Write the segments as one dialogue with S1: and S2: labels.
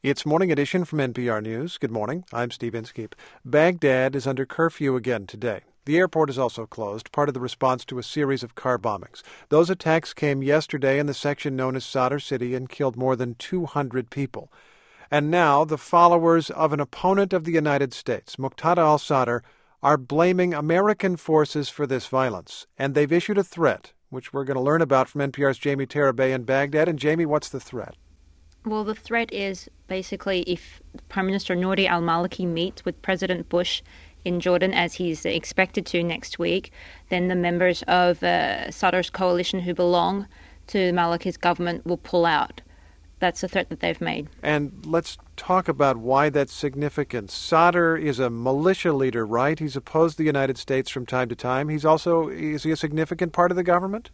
S1: It's Morning Edition from NPR News. Good morning. I'm Steve Inskeep. Baghdad is under curfew again today. The airport is also closed, part of the response to a series of car bombings. Those attacks came yesterday in the section known as Sadr City and killed more than 200 people. And now the followers of an opponent of the United States, Muqtada al-Sadr, are blaming American forces for this violence. And they've issued a threat, which we're going to learn about from NPR's Jamie Tarabay in Baghdad. And Jamie, what's the threat?
S2: Well, the threat is basically if Prime Minister Nouri al-Maliki meets with President Bush in Jordan, as he's expected to next week, then the members of Sadr's coalition who belong to Maliki's government will pull out. That's the threat that they've made.
S1: And let's talk about why that's significant. Sadr is a militia leader, right? He's opposed the United States from time to time. Is he a significant part of the government?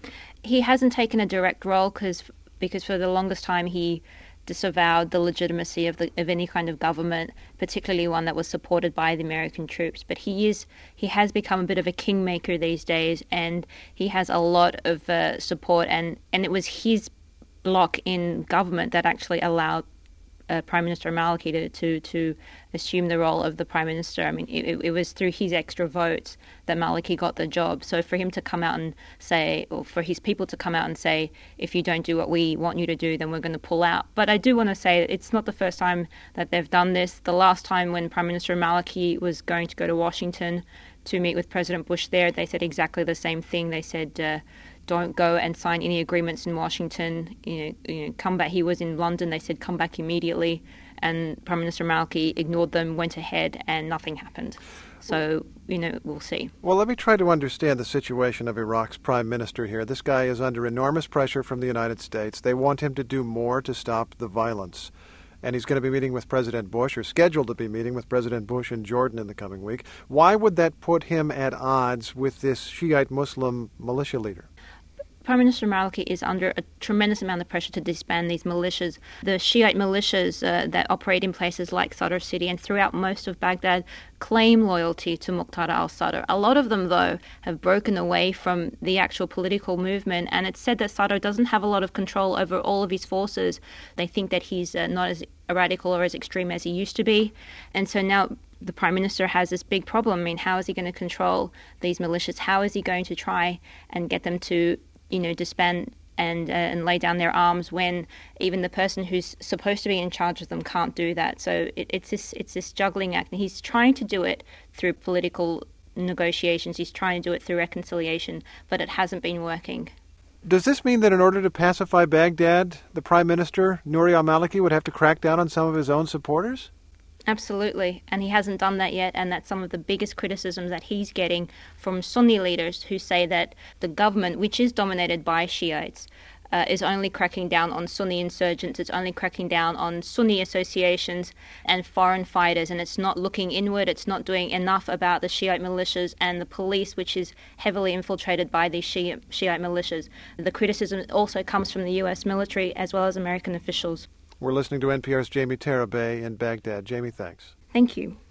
S2: He hasn't taken a direct role because for the longest time he disavowed the legitimacy of any kind of government, particularly one that was supported by the American troops. But he has become a bit of a kingmaker these days, and he has a lot of support, and it was his bloc in government that actually allowed Prime Minister Maliki to assume the role of the Prime Minister. I mean, it was through his extra votes that Maliki got the job. So for him to come out and say, or for his people to come out and say, if you don't do what we want you to do, then we're going to pull out. But I do want to say it's not the first time that they've done this. The last time when Prime Minister Maliki was going to go to Washington to meet with President Bush there, they said exactly the same thing. They said, don't go and sign any agreements in Washington. Come back. He was in London. They said, come back immediately. And Prime Minister Maliki ignored them, went ahead, and nothing happened. So, we'll see.
S1: Well, let me try to understand the situation of Iraq's prime minister here. This guy is under enormous pressure from the United States. They want him to do more to stop the violence. And he's going to be meeting with President Bush, or scheduled to be meeting with President Bush in Jordan in the coming week. Why would that put him at odds with this Shiite Muslim militia leader?
S2: Prime Minister Maliki is under a tremendous amount of pressure to disband these militias. The Shiite militias that operate in places like Sadr City and throughout most of Baghdad claim loyalty to Muqtada al-Sadr. A lot of them, though, have broken away from the actual political movement, and it's said that Sadr doesn't have a lot of control over all of his forces. They think that he's not as radical or as extreme as he used to be, and so now the Prime Minister has this big problem. I mean, how is he going to control these militias? How is he going to try and get them to disband and lay down their arms when even the person who's supposed to be in charge of them can't do that? So it's this juggling act, and he's trying to do it through political negotiations. He's trying to do it through reconciliation, but it hasn't been working.
S1: Does this mean that in order to pacify Baghdad, the Prime Minister, Nouri al-Maliki, would have to crack down on some of his own supporters?
S2: Absolutely, and he hasn't done that yet, and that's some of the biggest criticisms that he's getting from Sunni leaders who say that the government, which is dominated by Shiites, is only cracking down on Sunni insurgents, it's only cracking down on Sunni associations and foreign fighters, and it's not looking inward, it's not doing enough about the Shiite militias and the police, which is heavily infiltrated by these Shiite militias. The criticism also comes from the US military as well as American officials.
S1: We're listening to NPR's Jamie Tarabay in Baghdad. Jamie, thanks.
S2: Thank you.